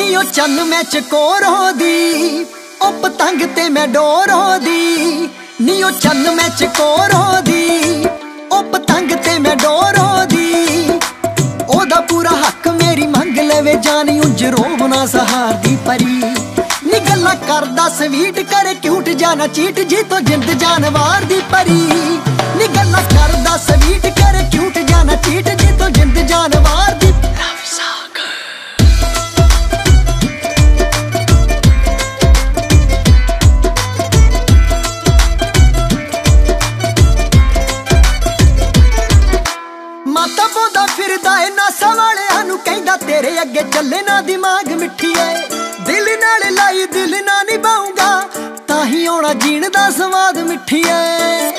ਨੀ ਉਹ ਚੰਨ ਮੈਂ ਚਕੋਰ ਹੋਦੀ, ਉਹ ਪਤੰਗ ਤੇ ਮੈਂ ਡੋਰ ਹੋਦੀ। ਨੀ ਉਹ ਚੰਨ ਮੈਂ ਚਕੋਰ ਹੋਦੀ, ਉਹ ਪਤੰਗ ਤੇ ਮੈਂ ਡੋਰ ਹੋਦੀ। ਉਹਦਾ ਪੂਰਾ ਹੱਕ ਮੇਰੀ ਮੰਗ ਲਵੇ ਜਾਨੀ, ਉਂਝ ਰੋਵਣਾ ਸਹਾਰਦੀ ਪਰੀ। ਨੀ ਗੱਲਾਂ ਕਰਦਾ ਸਵੀਟ ਕਰੇ ਕਿਊਟ ਜਾਨਾ ਚੀਟ, ਜੀ ਤੋਂ ਜਿੰਦ ਜਾਨਵਾਰ ਦੀ ਪਰੀ। ਨੀ ਗੱਲਾਂ ਕਰਦਾ ਸਵੀਟ ਕਰੇ ਕਿਊਟ ਜਾਨਾ ਚੀਟ, ਜੀ ਤੋਂ ਜਿੰਦ ਜਾਨਵਾਰ ਦੀ। ਮਾਤਾ ਪੌਦਾ ਫਿਰਦਾ ਏ ਨਾਸਾ ਵਾਲਿਆਂ ਨੂੰ ਕਹਿੰਦਾ ਤੇਰੇ ਅੱਗੇ ਚੱਲੇ ਨਾ ਦਿਮਾਗ ਮਿੱਠੀਏ। ਦਿਲ ਨਾਲ ਲਾਈ ਦਿਲ ਨਾ ਨਿਭਾਉਂਗਾ, ਤਾਂ ਹੀ ਆਉਣਾ ਜੀਣ ਦਾ ਸਵਾਦ ਮਿੱਠੀਏ।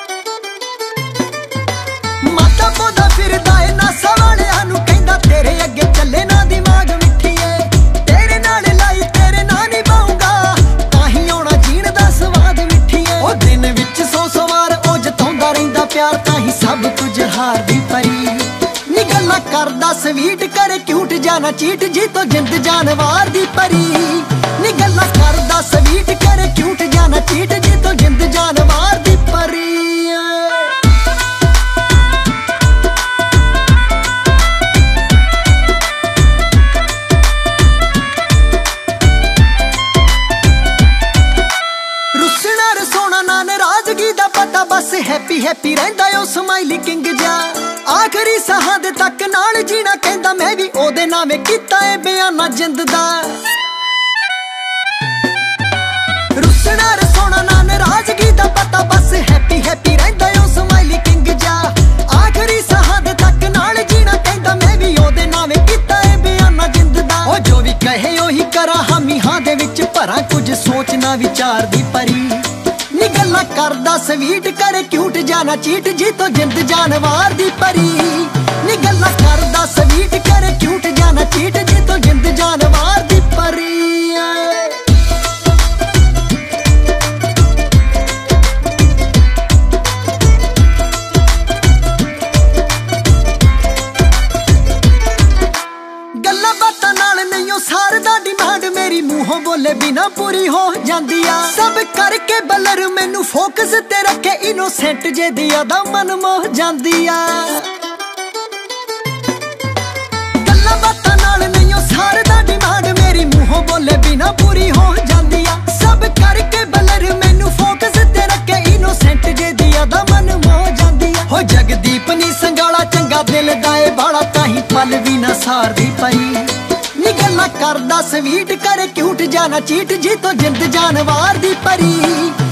ਮਾਤਾ ਪੌਦਾ ਫਿਰਦਾ ਏ ਨਾਸਾ ਵਾਲਿਆਂ ਨੂੰ ਕਹਿੰਦਾ ਤੇਰੇ ਅੱਗੇ ਚੱਲੇ ਨਾ ਦਿਮਾਗ ਮਿੱਠੀਏ। ਤੇਰੇ ਨਾਲ ਲਾਈ ਤੇਰੇ ਨਾ ਨਿਭਾਉਂਗਾ, ਤਾਂ ਹੀ ਆਉਣਾ ਜੀਣ ਦਾ ਸਵਾਦ ਮਿੱਠੀਏ। ਉਹ ਦਿਨ ਵਿੱਚ 100 ਵਾਰ ਉਹ ਜਤਾਉਂਦਾ ਰਹਿੰਦਾ ਪਿਆਰ, ਤਾਂ ਹੀ ਸਭ ਕੁਝ ਹਾਰਦੀ ਪਰੀ। ਨੀ ਗੱਲਾਂ ਕਰਦਾ ਸਵੀਟ ਕਰੇ ਕਿਊਟ ਜਾਨਾ ਚੀਟ, ਜੀ ਤੋਂ ਜਿੰਦ ਜਾਨਵਾਰ ਦੀ ਪਰੀ। ਨੀ ਗੱਲਾਂ ਕਰਦਾ ਸਵੀਟ ਕਰੇ ਕਿਊਟ ਜਾਨਾ ਚੀਟ, ਜੀ ਤੋਂ ਜਿੰਦ ਜਾਨਵਾਰ ਦੀ ਪਰੀ। ਰੁੱਸਣਾ ਰਸੋਣਾ ਨਾ ਨਾਰਾਜ਼ਗੀ ਦਾ ਪਤਾ, ਬਸ ਹੈਪੀ ਹੈਪੀ ਰਹਿੰਦਾ ਓ ਸਮਾਈਲੀ ਕਿੰਗ ਜਾ। ਆਖਰੀ ਸਾਹਾਂ ਦੇ ਤੱਕ ਨਾਲ ਜੀਣਾ ਕਹਿੰਦਾ, ਮੈਂ ਵੀ ਉਹਦੇ ਨਾਵੇਂ ਕੀਤਾ ਏ ਬਿਆਨਾ ਜਿੰਦ ਦਾ। ਰੁੱਸਣਾ ਰਸੋਣਾ ਨਾ ਨਾਰਾਜ਼ਗੀ ਦਾ ਪਤਾ, ਬਸ ਹੈਪੀ ਹੈਪੀ ਰਹਿੰਦਾ ਓ ਸਮਾਈਲੀ ਕਿੰਗ ਜਾ। ਆਖਰੀ ਸਾਹਾਂ ਦੇ ਤੱਕ ਨਾਲ ਜੀਣਾ ਕਹਿੰਦਾ, ਮੈਂ ਵੀ ਉਹਦੇ ਨਾਵੇਂ ਕੀਤਾ ਏ ਬਿਆਨਾ ਜਿੰਦ ਦਾ। ਉਹ ਜੋ ਵੀ ਕਹੇ ਉਹੀ ਕਰਾਂ, ਹਾਮੀ ਹਾਂ ਦੇ ਵਿੱਚ ਭਰਾਂ, ਕੁਝ ਸੋਚ ਨਾ ਵਿਚਾਰ ਦੀ ਪਰੀ। ਨੀ ਗੱਲਾਂ ਕਰਦਾ ਸਵੀਟ ਕਰੇ ਕਿਊਟ ਜਾਨਾ ਚੀਟ, ਜੀ ਤੋਂ ਜਿੰਦ ਜਾਨਵਾਰ ਦੀ ਪਰੀ। ਨੀ ਗੱਲਾਂ ਕਰਦਾ ਸਵੀਟ ਕਰੇ ਕਿਊਟ ਜਾਨਾ ਚੀਟ, ਜੀ ਤੋਂ ਜਿੰਦ ਜਾਨਵਾਰ ਦੀ ਪਰੀ। ਗੱਲਾਂ ਬਾਤਾਂ ਨਾਲ ਨਹੀਂ ਉਹ ਸਾਰਦਾ ਡਿਮਾਂਡ, ਮੇਰੀ ਮੂੰਹੋਂ ਬੋਲੇ ਬਿਨਾ ਪੂਰੀ ਹੋ ਜਾਂਦੀ ਆ। ਸਭ ਕਰਕੇ ਬਲਰ ਮੈਨੂੰ ਫੋਕਸ ਤੇ ਰੱਖੇ, ਇਨੋਸੈਂਟ ਜੇ ਦੀ ਆਦਾ ਮਨ ਮੋਹ ਜਾਂਦੀ ਆ। ਗੱਲਾਂ ਬਾਤਾਂ ਨਾਲ ਨਹੀਂ ਉਹ ਸਾਰਦਾ ਡਿਮਾਂਡ, ਮੇਰੀ ਮੂੰਹੋਂ ਬੋਲੇ ਬਿਨਾ ਪੂਰੀ ਹੋ ਜਾਂਦੀ ਆ। ਸਭ ਕਰਕੇ ਬਲਰ ਮੈਨੂੰ ਫੋਕਸ ਤੇ ਰੱਖੇ, ਇਨੋਸੈਂਟ ਜੇ ਦੀ ਆਦਾ ਮਨ ਮੋਹ ਜਾਂਦੀ ਆ। ਹੋ ਜਗਦੀਪ ਨੀ ਸੰਗਾਲਾ ਚੰਗਾ ਦਿਲ ਦਾ ਏ ਬਾਲਾ, ਤਾਂ ਹੀ ਪਲ ਵੀ ਨਾ ਸਾਰਦੀ ਪਈ। ਨੀ ਗੱਲਾਂ ਕਰਦਾ ਸਵੀਟ ਕਰੇ ਕਿਊਟ ਜਾਨਾ ਚੀਟ, ਜੀ ਤੋਂ ਜਿੰਦ ਜਾਨਵਾਰ ਦੀ ਪਰੀ।